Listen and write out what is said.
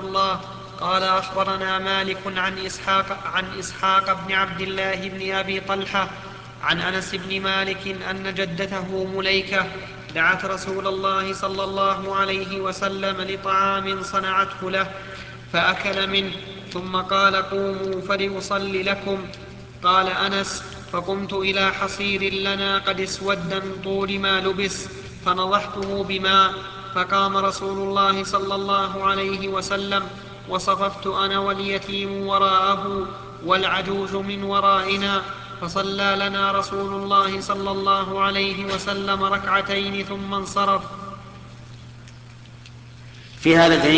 الله. قال أخبرنا مالك عن إسحاق بن عبد الله بن أبي طلحة عن أنس بن مالك أن جدته مليكة دعت رسول الله صلى الله عليه وسلم لطعام صنعته له فأكل منه، ثم قال: قوموا فلأصلي لكم. قال أنس: فقمت إلى حصير لنا قد اسود من طول ما لبس فنضحته بماء، فقام رسول الله صلى الله عليه وسلم، وصففت أنا واليتيم وراءه والعجوز من ورائنا، فصلى لنا رسول الله صلى الله عليه وسلم ركعتين ثم انصرف. في هذا دليل